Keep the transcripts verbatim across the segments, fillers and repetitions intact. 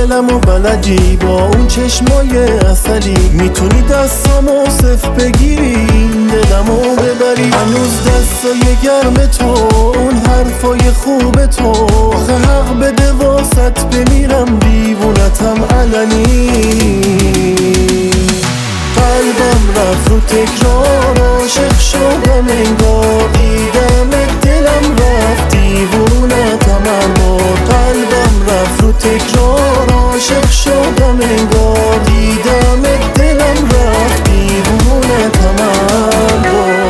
دلمو بلدی با اون چشمای اصلی، میتونی دستامو صف بگیری این دلمو ببری. هنوز دستای گرم تو، اون حرفای خوب تو، آخه حق بده واسط بمیرم دیوونتم علنی. قلبم رفت رو تکرار، عاشق شدم انگار، دیدم دلم رفت دیوونتم هر بار. قلبم رفت رو تکرار، عاشق شدم انگار، دیدم دلم رفت دیوونتم هر بار.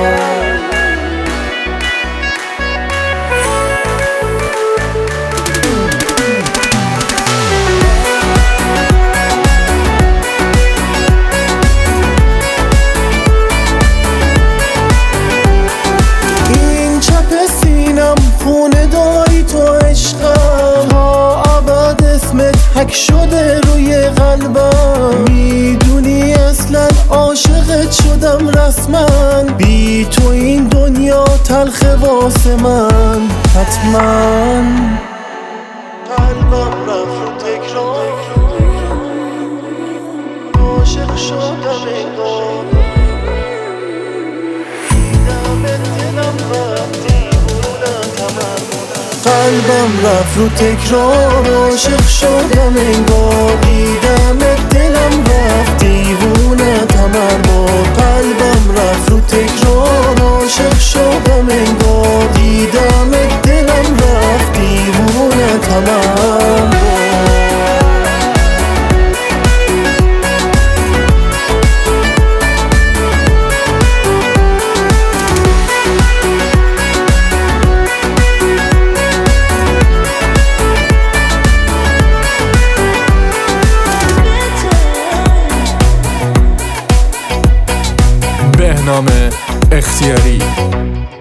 خونه داری تو عشقم، تا ابد اسمت حک شده روی قلبم. میدونی اصلا عاشقت شدم رسما، بی تو این دنیا تلخه واسه من حتما. قلبم رفت رو تکرار، عاشق شدم انگار، دیدم دلم رفت. قلبم رفت رو تکرار، عاشق شدم انگار، دیدم دلم رفت دیوونتم هر بار. قلبم رفت رو تکرار، عاشق شدم انگار، دیدم دلم رفت دیوونتم هر بار. بهنام اختیاری.